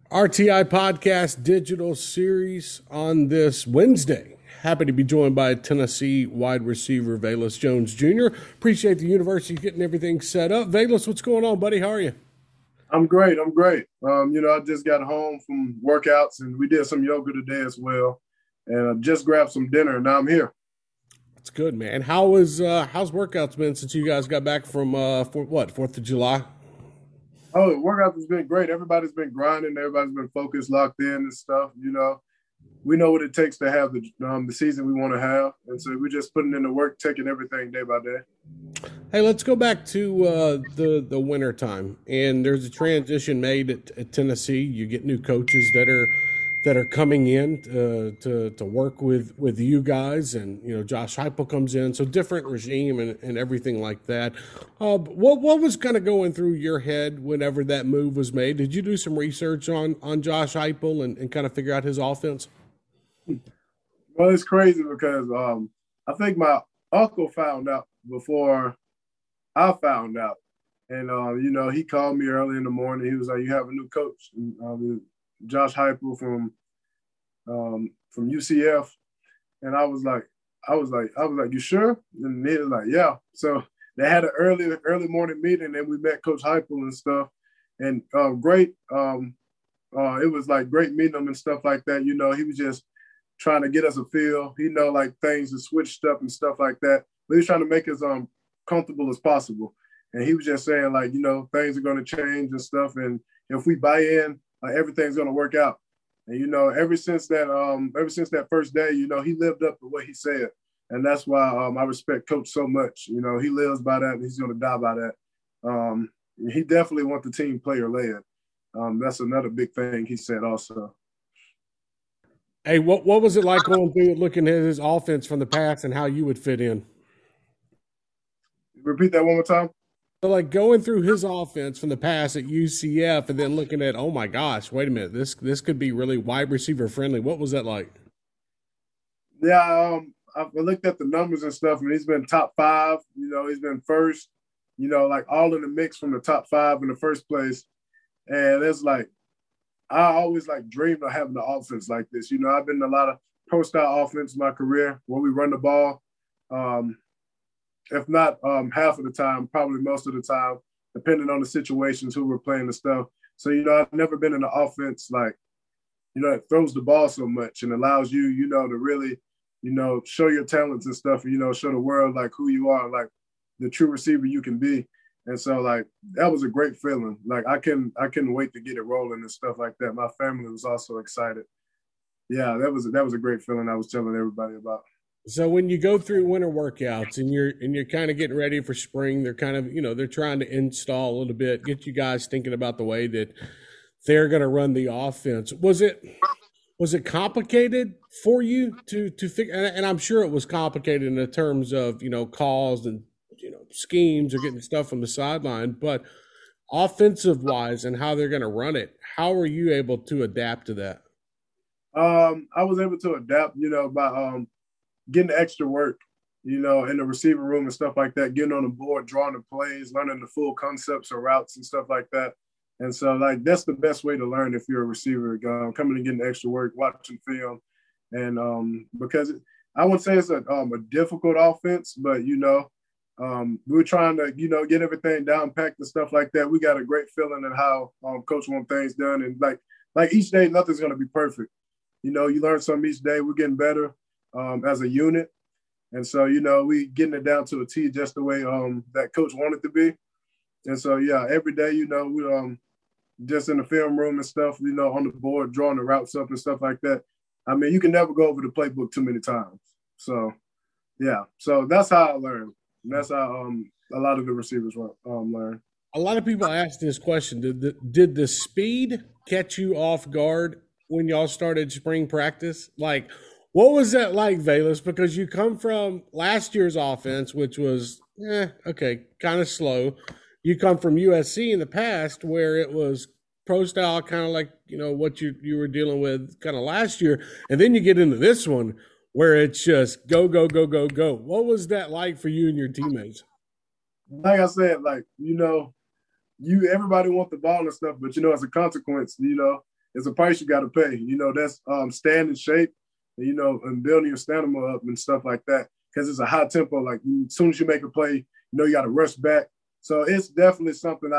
RTI Podcast Digital Series on this Wednesday. Happy to be joined by Tennessee wide receiver Velus Jones Jr. Appreciate the university getting everything set up. Velus, what's going on, buddy? How are you? I'm great. I'm great. I just got home from workouts and we did some yoga today as well. And I just grabbed some dinner and now I'm here. That's good, man. How's workouts been since you guys got back from Fourth of July? Oh, the workout has been great. Everybody's been grinding. Everybody's been focused, locked in and stuff. We know what it takes to have the season we want to have. And so we're just putting in the work, taking everything day by day. Hey, let's go back to the winter time. And there's a transition made at Tennessee. You get new coaches that are coming in to work with you guys, and Josh Heupel comes in, so different regime and everything like that. What was kind of going through your head whenever that move was made? Did you do some research on Josh Heupel and kind of figure out his offense? Well, it's crazy because I think my uncle found out before I found out. And, he called me early in the morning. He was like, you have a new coach, Josh Heupel from UCF. And I was like, you sure? And he was like, yeah. So they had an early morning meeting and we met Coach Heupel and stuff. And great. It was like great meeting him and stuff like that. He was just trying to get us a feel. He know like things are switched up and stuff like that. But he was trying to make us comfortable as possible. And he was just saying like, things are going to change and stuff. And if we buy in, everything's going to work out. And, ever since that first day, he lived up to what he said. And that's why I respect Coach so much. He lives by that and he's going to die by that. He definitely wants the team player led. That's another big thing he said also. Hey, what was it like going through looking at his offense from the past and how you would fit in? Repeat that one more time. So like going through his offense from the past at UCF and then looking at, oh my gosh, wait a minute, this could be really wide receiver friendly. What was that like? Yeah, I looked at the numbers and stuff, and he's been top 5. He's been first. Like all in the mix from the top 5 in the first place. And it's like I always like dreamed of having an offense like this. I've been in a lot of pro style offense in my career where we run the ball. If not half of the time, probably most of the time, depending on the situations, who we're playing and stuff. So, I've never been in an offense like, it throws the ball so much and allows you, to really, show your talents and stuff, and, show the world like who you are, like the true receiver you can be. And so like, that was a great feeling. Like I couldn't wait to get it rolling and stuff like that. My family was also excited. Yeah, that was a great feeling I was telling everybody about. So when you go through winter workouts and you're kind of getting ready for spring, they're kind of, they're trying to install a little bit, get you guys thinking about the way that they're going to run the offense. Was it complicated for you to figure? And I'm sure it was complicated in the terms of, calls and, schemes or getting stuff from the sideline, but offensive wise and how they're going to run it, how are you able to adapt to that? I was able to adapt, by getting the extra work, in the receiver room and stuff like that, getting on the board, drawing the plays, learning the full concepts of routes and stuff like that. And so, like, that's the best way to learn if you're a receiver, coming and getting the extra work, watching film. And because I wouldn't say it's a difficult offense, but, we're trying to, get everything down, packed and stuff like that. We got a great feeling in how Coach wants things done. And, like each day, nothing's going to be perfect. You learn something each day. We're getting better as a unit. And so, we getting it down to a T just the way that Coach wanted to be. And so, yeah, every day, we just in the film room and stuff, on the board, drawing the routes up and stuff like that. I mean, you can never go over the playbook too many times. So, yeah. So that's how I learned. And that's how a lot of the receivers learn. A lot of people ask this question. Did the speed catch you off guard when y'all started spring practice? Like, what was that like, Velus? Because you come from last year's offense, which was, okay, kind of slow. You come from USC in the past where it was pro style, kind of like, what you were dealing with kind of last year. And then you get into this one where it's just go, go, go, go, go. What was that like for you and your teammates? Like I said, like, everybody wants the ball and stuff, but as a consequence, it's a price you got to pay. You know, that's staying in shape, you know, and building your stamina up and stuff like that. Because it's a high tempo. Like as soon as you make a play, you know you got to rush back. So it's definitely something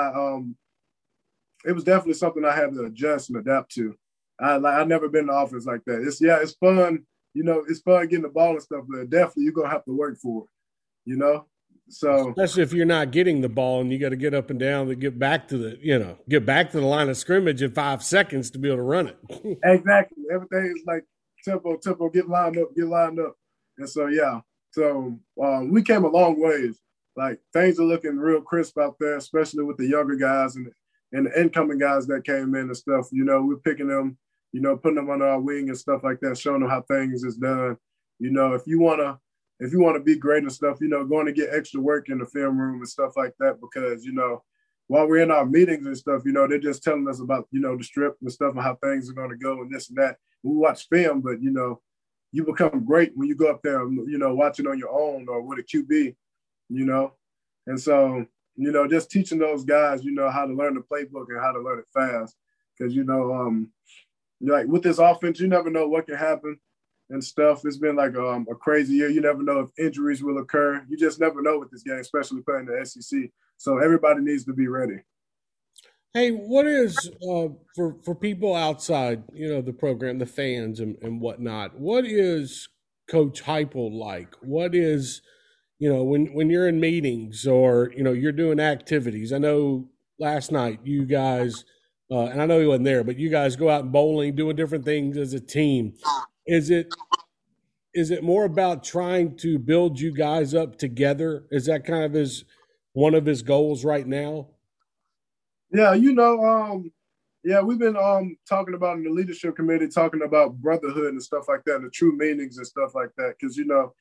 it was definitely something I had to adjust and adapt to. I've never been in offense like that. It's fun. You know, it's fun getting the ball and stuff, but definitely you're gonna have to work for it. You know, so especially if you're not getting the ball and you got to get up and down to get back to the line of scrimmage in 5 seconds to be able to run it. Exactly. Everything is like tempo, get lined up, and so yeah. So we came a long ways. Like things are looking real crisp out there, especially with the younger guys and the incoming guys that came in and stuff. You know, we're picking them, you know, putting them under our wing and stuff like that, showing them how things is done. You know, if you wanna be great and stuff, you know, going to get extra work in the film room and stuff like that, because, you know, while we're in our meetings and stuff, you know, they're just telling us about, you know, the strip and stuff and how things are going to go and this and that. We watch film, but, you know, you become great when you go up there, you know, watching on your own or with a QB, you know. And so, you know, just teaching those guys, you know, how to learn the playbook and how to learn it fast. Because, you know, like with this offense, you never know what can happen and stuff. It's been like a crazy year. You never know if injuries will occur. You just never know with this game, especially playing the SEC. So everybody needs to be ready. Hey, what is for people outside, you know, the program, the fans and whatnot? What is Coach Heupel like? What is, you know, when you're in meetings or you know you're doing activities? I know last night you guys, and I know he wasn't there, but you guys go out and bowling, doing different things as a team. Is it more about trying to build you guys up together? Is that kind of one of his goals right now? Yeah, you know, yeah, we've been talking about in the leadership committee, talking about brotherhood and stuff like that, and the true meanings and stuff like that. Because you know,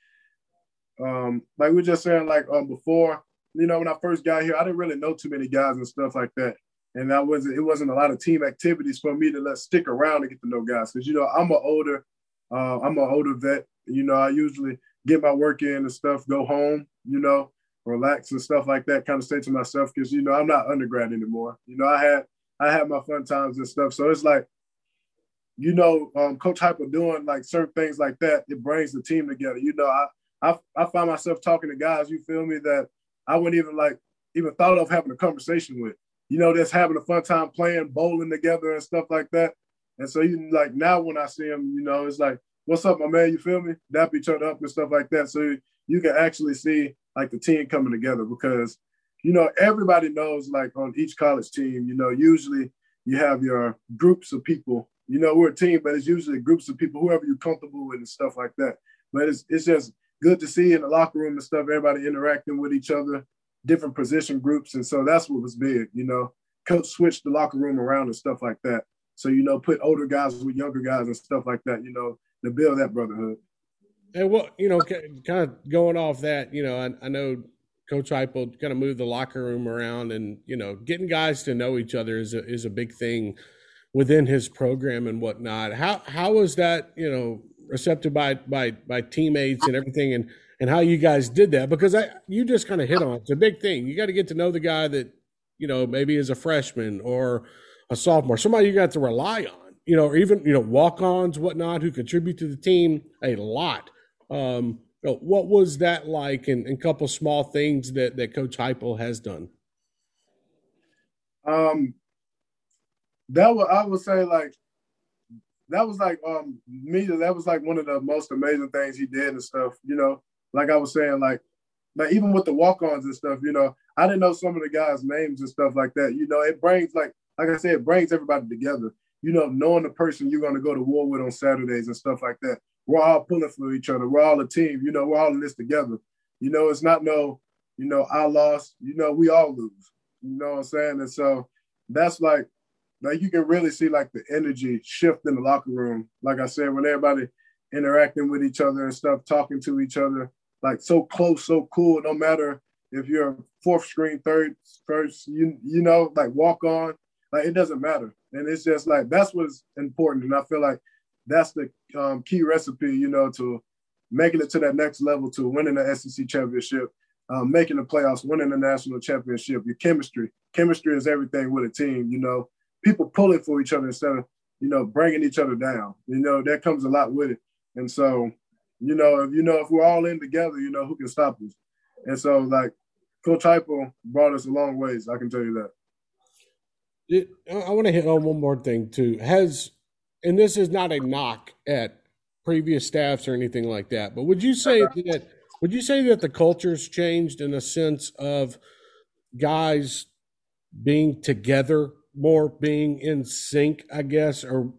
like we are just saying, like before, you know, when I first got here, I didn't really know too many guys and stuff like that, and it wasn't a lot of team activities for me to stick around and get to know guys. Because you know, I'm an older vet. You know, I usually get my work in and stuff, go home, you know, relax and stuff like that, kind of stay to myself because, you know, I'm not undergrad anymore. You know, I had my fun times and stuff. So it's like, you know, Coach Heupel doing like certain things like that, it brings the team together. You know, I find myself talking to guys, you feel me, that I wouldn't even thought of having a conversation with, you know, just having a fun time playing, bowling together and stuff like that. And so you like now when I see him, you know, it's like, what's up, my man? You feel me? Dap each other up and stuff like that. So you can actually see like the team coming together because, you know, everybody knows like on each college team, you know, usually you have your groups of people. You know, we're a team, but it's usually groups of people, whoever you're comfortable with and stuff like that. But it's just good to see in the locker room and stuff, everybody interacting with each other, different position groups. And so that's what was big, you know. Coach switched the locker room around and stuff like that. So, you know, put older guys with younger guys and stuff like that, you know, to build that brotherhood. And what, you know, kind of going off that, you know, I know Coach Heupel kind of moved the locker room around, and you know, getting guys to know each other is a big thing within his program and whatnot. How was that, you know, accepted by teammates and everything, and how you guys did that? Because you just kind of hit on it. It's a big thing. You got to get to know the guy that, you know, maybe is a freshman or a sophomore, somebody you got to rely on, you know, or even, you know, walk-ons, whatnot, who contribute to the team a lot. You know, what was that like, and a couple small things that Coach Heupel has done? I would say like that was like me. That was like one of the most amazing things he did and stuff. You know, like I was saying, like even with the walk-ons and stuff. You know, I didn't know some of the guys' names and stuff like that. You know, it brings like I said, it brings everybody together. You know, knowing the person you're going to go to war with on Saturdays and stuff like that. We're all pulling for each other. We're all a team. You know, we're all in this together. You know, it's not no, you know, I lost. You know, we all lose. You know what I'm saying? And so that's like you can really see like the energy shift in the locker room. Like I said, when everybody interacting with each other and stuff, talking to each other, like so close, so cool. No matter if you're fourth string, third, first, you know, like walk on, like it doesn't matter. And it's just like that's what's important. And I feel like that's the key recipe, you know, to making it to that next level, to winning the SEC championship, making the playoffs, winning the national championship. Your chemistry is everything with a team, you know. People pulling for each other instead of bringing each other down. That comes a lot with it. And so, if we're all in together, who can stop us? And so, like, Coach Heupel brought us a long ways. I can tell you that. I want to hit on one more thing too. And this is not a knock at previous staffs or anything like that, but would you say that the culture's changed in a sense of guys being together more, being in sync, I guess, or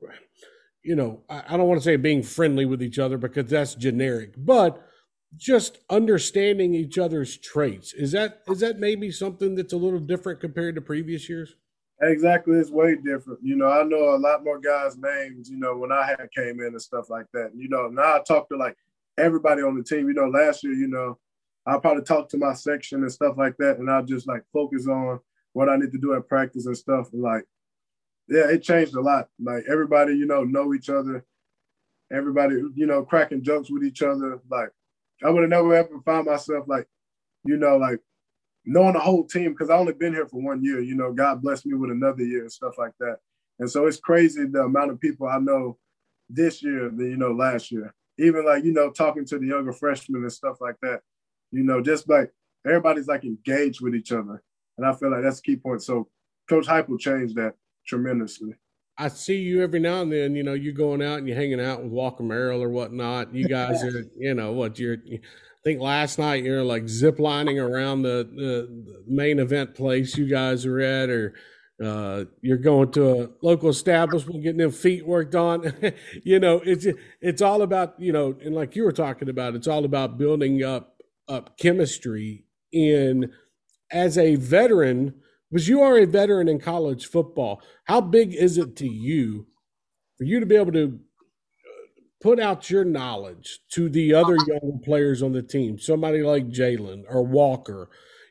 I don't want to say being friendly with each other because that's generic, but just understanding each other's traits. Is that maybe something that's a little different compared to previous years? Exactly, it's way different. I know a lot more guys' names. When I had came in and stuff like that. Now I talk to like everybody on the team. Last year, I probably talk to my section and stuff like that, and I just like focus on what I need to do at practice and stuff. And like, yeah, it changed a lot. Like everybody, know each other. Everybody, cracking jokes with each other. Like I would have never ever found myself like knowing the whole team because I only been here for 1 year. God blessed me with another year and stuff like that. And so it's crazy the amount of people I know this year than last year. Even like talking to the younger freshmen and stuff like that. Just like everybody's like engaged with each other, and I feel like that's a key point. So Coach Hype will change that tremendously. I see you every now and then, you're going out and you're hanging out with Walker Merrill or whatnot. You guys are, I think last night you're like zip lining around the main event place you guys are at, or you're going to a local establishment getting them feet worked on. It's all about, and like you were talking about, it's all about building up chemistry in as a veteran, because you are a veteran in college football. How big is it to you for you to be able to put out your knowledge to the other young players on the team, somebody like Jalen or Walker,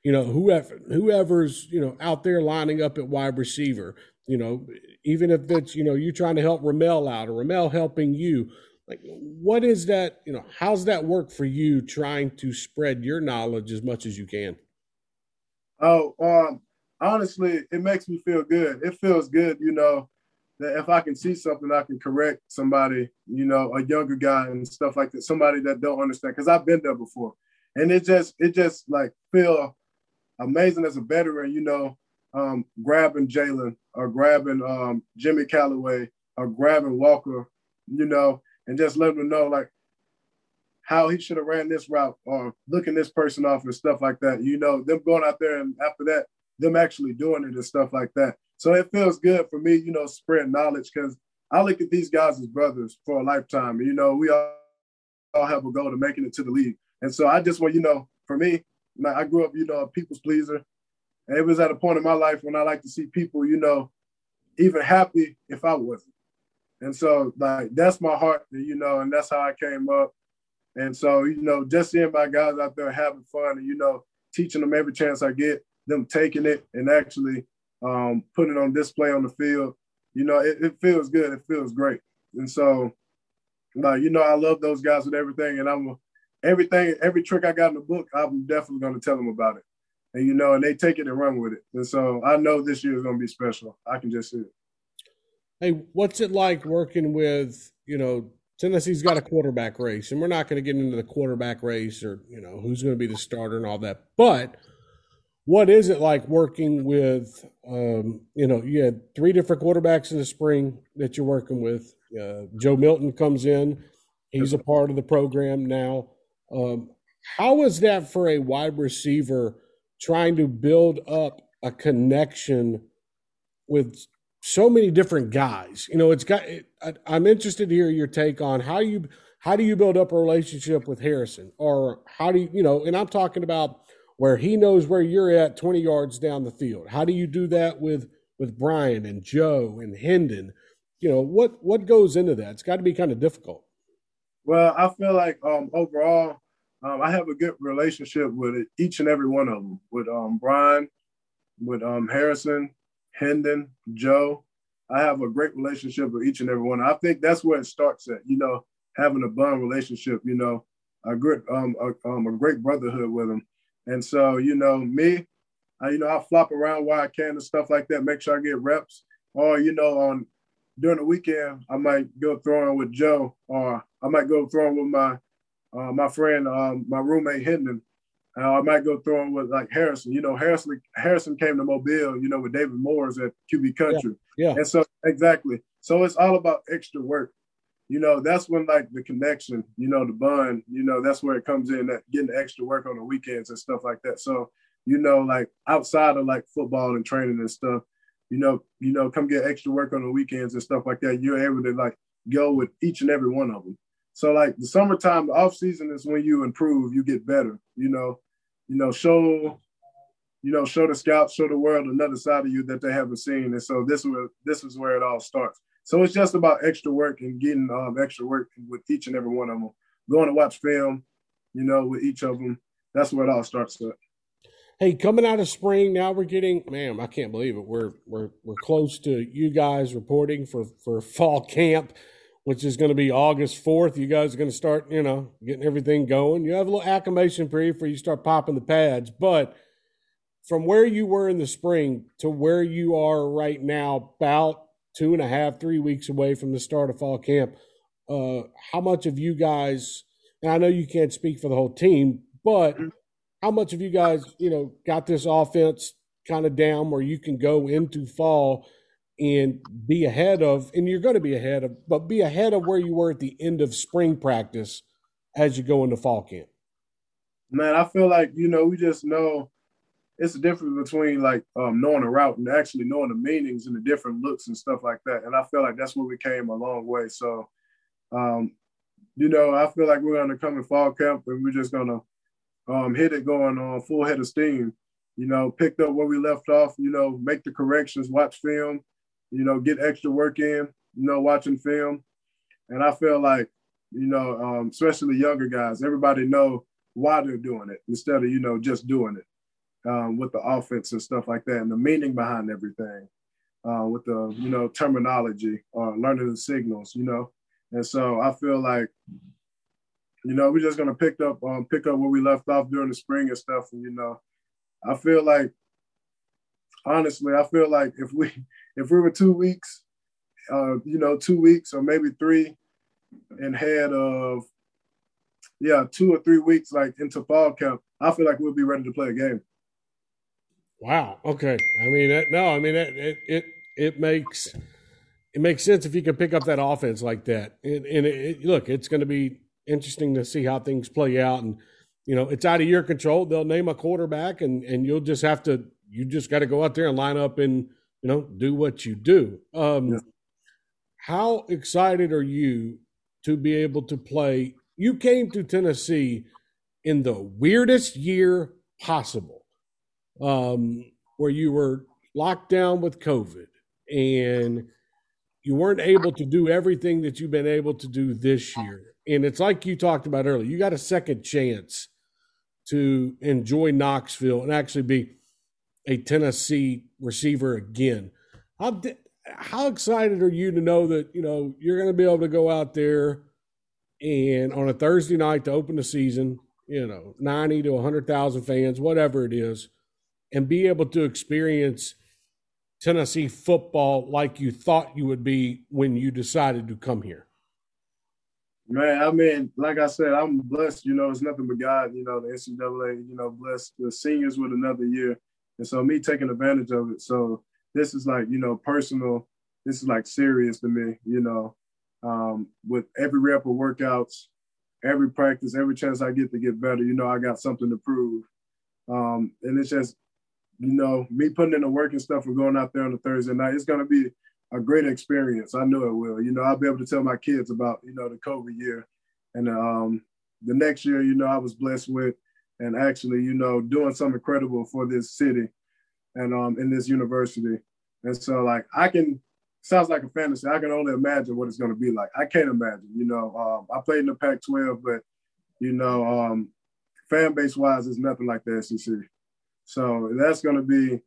whoever's, out there lining up at wide receiver, even if it's, you trying to help Ramel out or Ramel helping you, like, what is that, how's that work for you trying to spread your knowledge as much as you can? Oh, honestly, it makes me feel good. It feels good, that if I can see something, I can correct somebody, a younger guy and stuff like that, somebody that don't understand, because I've been there before, and it just like feel amazing as a veteran, grabbing Jalen or grabbing Jimmy Callaway or grabbing Walker, and just letting them know like how he should have ran this route or looking this person off and stuff like that. Them going out there and after that, them actually doing it and stuff like that. So it feels good for me, spreading knowledge because I look at these guys as brothers for a lifetime. We all have a goal to making it to the league. And so I just want, for me, like I grew up, a people's pleaser. And it was at a point in my life when I like to see people, even happy if I wasn't. And so like that's my heart, and that's how I came up. And so, just seeing my guys out there having fun and, teaching them every chance I get, them taking it and actually putting it on display on the field, it feels good. It feels great. And so, I love those guys with everything. And every trick I got in the book, I'm definitely going to tell them about it. And, and they take it and run with it. And so I know this year is going to be special. I can just see it. Hey, what's it like working with, Tennessee's got a quarterback race, and we're not going to get into the quarterback race or, who's going to be the starter and all that. But what is it like working with, you had three different quarterbacks in the spring that you're working with. Joe Milton comes in. He's a part of the program now. How is that for a wide receiver trying to build up a connection with so many different guys? I'm interested to hear your take on how do you build up a relationship with Harrison, or how do you, and I'm talking about where he knows where you're at 20 yards down the field. How do you do that with Brian and Joe and Hendon? What goes into that? It's got to be kind of difficult. Well, I feel like overall, I have a good relationship with each and every one of them, with Brian, with Harrison, Hendon, Joe. I have a great relationship with each and every one. I think that's where it starts at, having a bond relationship, a great brotherhood with them. And so, me, I flop around where I can and stuff like that, make sure I get reps. Or, on during the weekend, I might go throwing with Joe, or I might go throwing with my friend, my roommate Hendon. I might go throwing with like Harrison. You know, Harrison came to Mobile, you know, with David Moores at QB Yeah. Country. Yeah. And so exactly. So it's all about extra work. You know, that's when like the connection, you know, the bond, you know, that's where it comes in, that getting extra work on the weekends and stuff like that. So, you know, like outside of like football and training and stuff, come get extra work on the weekends and stuff like that. You're able to like go with each and every one of them. So like the summertime, the off season is when you improve, you get better, show the scouts, show the world another side of you that they haven't seen. And so this is where it all starts. So it's just about extra work and getting extra work with each and every one of them. Going to watch film, you know, with each of them. That's where it all starts at. Hey, coming out of spring, now we're getting, man, I can't believe it. We're close to you guys reporting for fall camp, which is going to be August 4th. You guys are going to start, you know, getting everything going. You have a little acclimation period before you start popping the pads, but from where you were in the spring to where you are right now, about 2.5, 3 weeks away from the start of fall camp, how much of you guys, and I know you can't speak for the whole team, but how much of you guys, you know, got this offense kind of down where you can go into fall and be ahead of, and you're going to be ahead of, but be ahead of where you were at the end of spring practice as you go into fall camp? Man, I feel like, you know, we just know it's the difference between like knowing a route and actually knowing the meanings and the different looks and stuff like that. And I feel like that's where we came a long way. So, you know, I feel like we're going to come in fall camp and we're just going to hit it going on full head of steam, you know, picked up where we left off, you know, make the corrections, watch film, you know, get extra work in, you know, watching film. And I feel like, you know, especially younger guys, everybody know why they're doing it instead of, you know, just doing it with the offense and stuff like that and the meaning behind everything with the, you know, terminology or learning the signals, you know. And so I feel like, you know, we're just gonna pick up where we left off during the spring and stuff. And you know, I feel like, honestly, if we were 2 weeks, you know, 2 weeks or maybe three, and had 2 or 3 weeks like into fall camp, I feel like we'll be ready to play a game. Wow. Okay. I mean, it makes sense if you can pick up that offense like that. And look, it's going to be interesting to see how things play out. And, you know, it's out of your control. They'll name a quarterback and you just got to go out there and line up and, you know, do what you do. How excited are you to be able to play? You came to Tennessee in the weirdest year possible, where you were locked down with COVID and you weren't able to do everything that you've been able to do this year. And it's like you talked about earlier, you got a second chance to enjoy Knoxville and actually be a Tennessee receiver again. How excited are you to know that, you know, you're going to be able to go out there and on a Thursday night to open the season, you know, 90 to 100,000 fans, whatever it is, and be able to experience Tennessee football like you thought you would be when you decided to come here? Man, I mean, like I said, I'm blessed. You know, it's nothing but God. You know, the NCAA, you know, blessed the seniors with another year. And so me taking advantage of it. So this is like, you know, personal. This is like serious to me, you know, with every rep of workouts, every practice, every chance I get to get better, you know, I got something to prove. And it's just, you know, me putting in the work and stuff and going out there on a Thursday night, it's going to be a great experience. I know it will. You know, I'll be able to tell my kids about, you know, the COVID year. And the next year, you know, I was blessed with and actually, you know, doing something incredible for this city and in this university. And so, like, sounds like a fantasy. I can only imagine what it's going to be like. I can't imagine, you know. I played in the Pac-12, but, you know, fan base-wise, it's nothing like the SEC. So that's going to be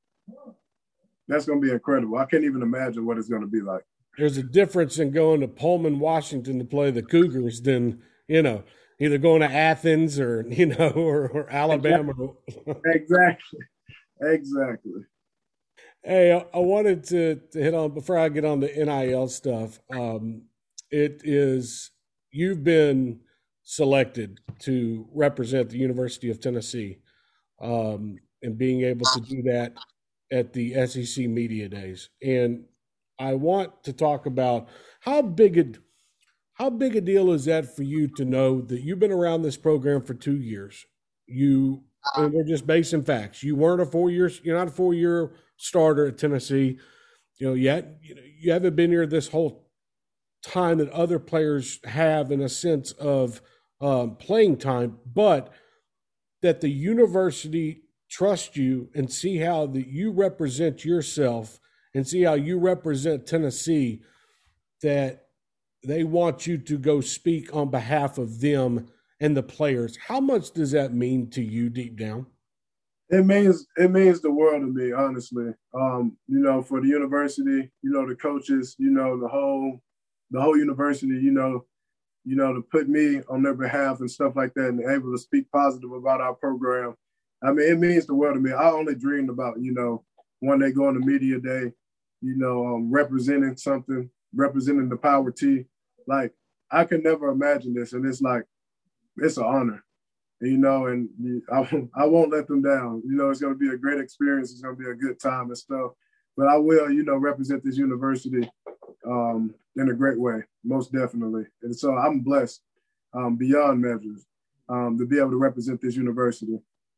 incredible. I can't even imagine what it's going to be like. There's a difference in going to Pullman, Washington to play the Cougars than, you know, either going to Athens or, you know, or Alabama. Exactly. Hey, I wanted to hit on before I get on the NIL stuff. It is you've been selected to represent the University of Tennessee, and being able to do that at the SEC Media Days. And I want to talk about how big a how big a deal is that for you to know that you've been around this program for 2 years? You and we're just basing facts. You weren't a 4 year. You're not a 4 year starter at Tennessee. Yet you haven't been here this whole time that other players have in a sense of playing time, but that the university trusts you and see how that you represent yourself and see how you represent Tennessee, that they want you to go speak on behalf of them and the players. How much does that mean to you deep down? It means the world to me, honestly. For the university, the coaches, the whole university, to put me on their behalf and stuff like that, and able to speak positive about our program. I mean, it means the world to me. I only dreamed about, one day going to media day, representing something, representing the Power T. Like, I could never imagine this, and it's like it's an honor, and I won't let them down. It's going to be a great experience. It's going to be a good time and stuff. But I will, represent this university in a great way, most definitely. And so I'm blessed beyond measures to be able to represent this university.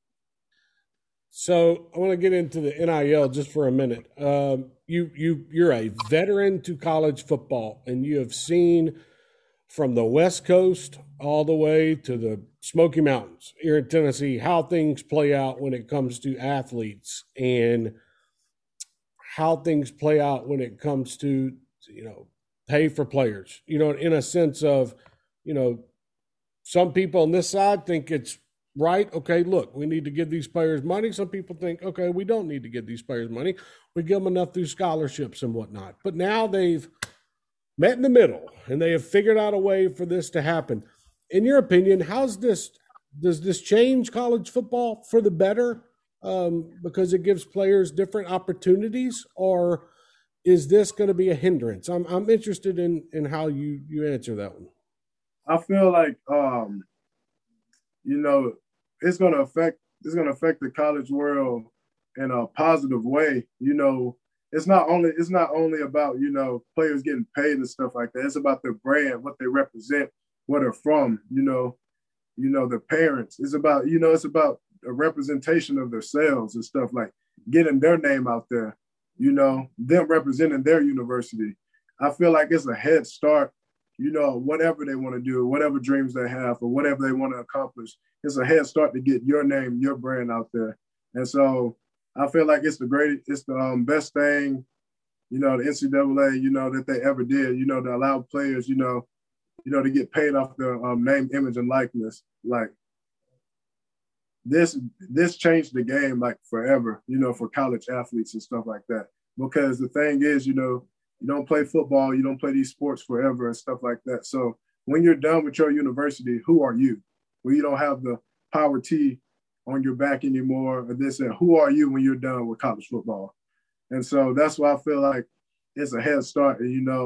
So I want to get into the NIL just for a minute. You're a veteran to college football, and you have seen from the West Coast all the way to the Smoky Mountains here in Tennessee how things play out when it comes to athletes and how things play out when it comes to pay for players. In a sense of some people on this side think it's right. Okay, look, we need to give these players money. Some people think, okay, we don't need to give these players money. We give them enough through scholarships and whatnot. But now they've met in the middle and they have figured out a way for this to happen. In your opinion, does this change college football for the better because it gives players different opportunities, or is this going to be a hindrance? I'm interested in how you answer that one. I feel like it's gonna affect the college world in a positive way. It's not only about players getting paid and stuff like that. It's about their brand, what they represent, where they're from. Their parents. It's about a representation of themselves and stuff, like getting their name out there. Them representing their university. I feel like it's a head start. Whatever they want to do, whatever dreams they have, or whatever they want to accomplish, it's a head start to get your name, your brand out there. And so I feel like it's the best thing, the NCAA, that they ever did, to allow players, to get paid off their name, image, and likeness. Like this changed the game like forever, for college athletes and stuff like that. Because the thing is, you don't play football, you don't play these sports forever and stuff like that. So when you're done with your university, who are you? When you don't have the Power T on your back anymore, or this and who are you when you're done with college football? And so that's why I feel like it's a head start.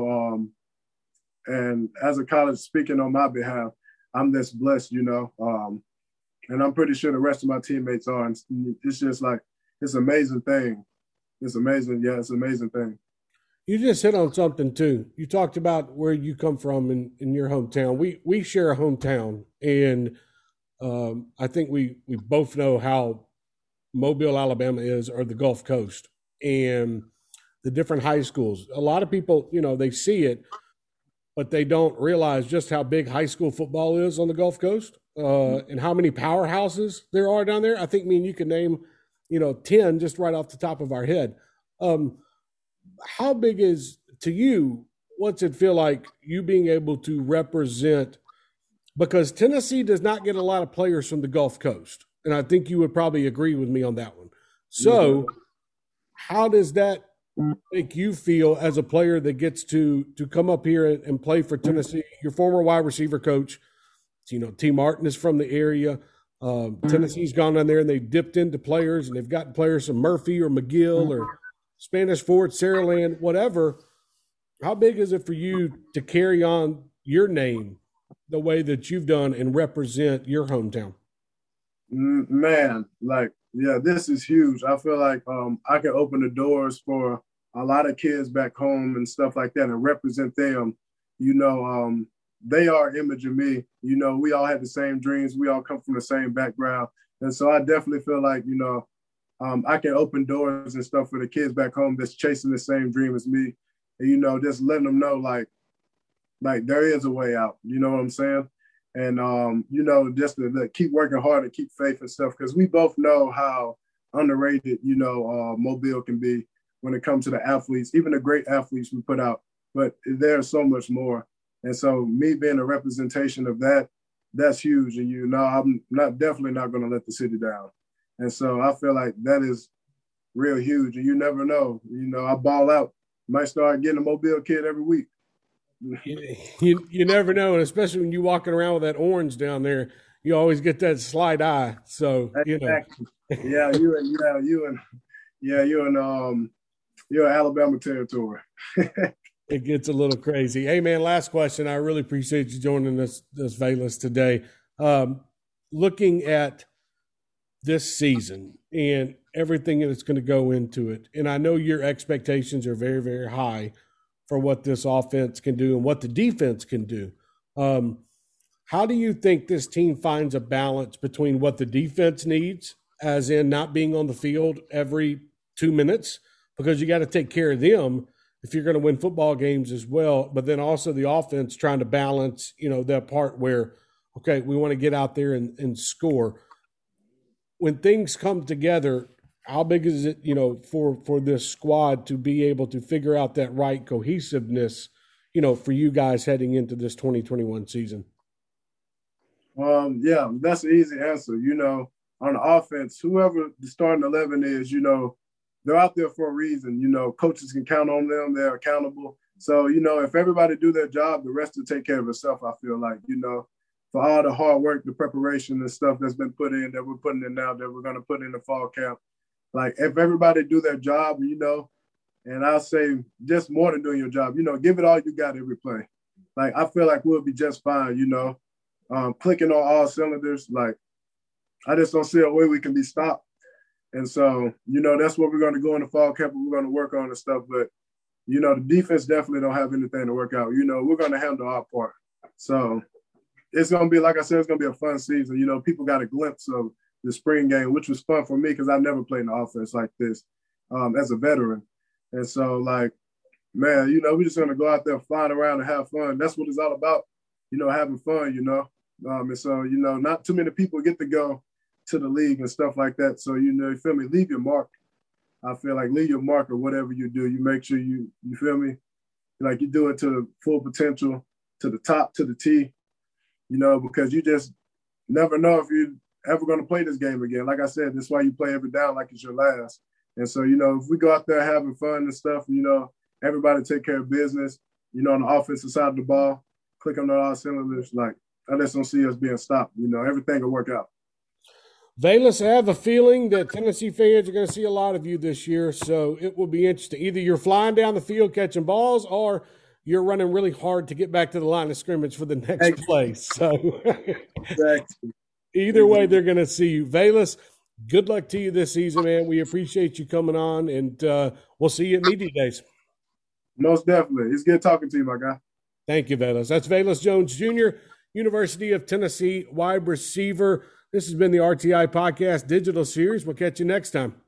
And as a college, speaking on my behalf, I'm just blessed, and I'm pretty sure the rest of my teammates are. And it's just like, it's an amazing thing. It's amazing. Yeah, it's an amazing thing. You just hit on something too. You talked about where you come from in your hometown. We share a hometown, and I think we both know how Mobile, Alabama is, or the Gulf Coast, and the different high schools. A lot of people, they see it, but they don't realize just how big high school football is on the Gulf Coast, and how many powerhouses there are down there. I think me and you can name, 10 just right off the top of our head. How big is, to you, what's it feel like you being able to represent, because Tennessee does not get a lot of players from the Gulf Coast, and I think you would probably agree with me on that one. So how does that make you feel as a player that gets to come up here and play for Tennessee? Your former wide receiver coach, T. Martin is from the area. Tennessee's gone down there and they dipped into players, and they've gotten players from Murphy or McGill or Spanish Fort, Saraland, whatever. How big is it for you to carry on your name the way that you've done and represent your hometown? Man, like, yeah, this is huge. I feel like I can open the doors for a lot of kids back home and stuff like that and represent them. You know, they are image of me. You know, we all have the same dreams. We all come from the same background. And so I definitely feel like, I can open doors and stuff for the kids back home that's chasing the same dream as me. And, just letting them know, like there is a way out. You know what I'm saying? And, just to keep working hard and keep faith and stuff, because we both know how underrated, Mobile can be when it comes to the athletes, even the great athletes we put out. But there's so much more. And so me being a representation of that, that's huge. And, I'm definitely not going to let the city down. And so I feel like that is real huge. And you never know. I ball out. Might start getting a Mobile kid every week. You never know, and especially when you're walking around with that orange down there, you always get that slight eye. So exactly. You're in Alabama territory. It gets a little crazy. Hey man, last question. I really appreciate you joining us, Velus, today. Looking at this season and everything that's going to go into it, and I know your expectations are very, very high for what this offense can do and what the defense can do. How do you think this team finds a balance between what the defense needs, as in not being on the field every 2 minutes, because you got to take care of them if you're going to win football games as well, but then also the offense trying to balance, that part where, okay, we want to get out there and score. When things come together, how big is it, for this squad to be able to figure out that right cohesiveness, for you guys heading into this 2021 season? Yeah, that's an easy answer. On the offense, whoever the starting 11 is, they're out there for a reason. Coaches can count on them. They're accountable. So, if everybody do their job, the rest will take care of itself, I feel like, for all the hard work, the preparation and stuff that's been put in, that we're putting in now, that we're going to put in the fall camp. Like, if everybody do their job, and I'll say just more than doing your job, give it all you got every play. Like, I feel like we'll be just fine, clicking on all cylinders. Like, I just don't see a way we can be stopped. And so, that's what we're going to go in the fall camp. We're going to work on and stuff. But, the defense definitely don't have anything to work out. We're going to handle our part. So it's going to be, like I said, it's going to be a fun season. People got a glimpse of the spring game, which was fun for me because I never played an offense like this as a veteran. And so, like, man, we're just going to go out there, flying around and have fun. That's what it's all about, having fun, and so, not too many people get to go to the league and stuff like that. So, you feel me? Leave your mark. I feel like leave your mark or whatever you do. You make sure you feel me? Like you do it to full potential, to the top, to the T, because you just never know if you're ever going to play this game again. Like I said, that's why you play every down like it's your last. And so, if we go out there having fun and stuff, everybody take care of business, on the offensive side of the ball, click on all cylinders, like, I just don't see us being stopped. Everything will work out. Velus, I have a feeling that Tennessee fans are going to see a lot of you this year, so it will be interesting. Either you're flying down the field catching balls or you're running really hard to get back to the line of scrimmage for the next play. So either way, they're going to see you. Velus, good luck to you this season, man. We appreciate you coming on, and we'll see you at Media Days. Most definitely. It's good talking to you, my guy. Thank you, Velus. That's Velus Jones Jr., University of Tennessee wide receiver. This has been the RTI Podcast Digital Series. We'll catch you next time.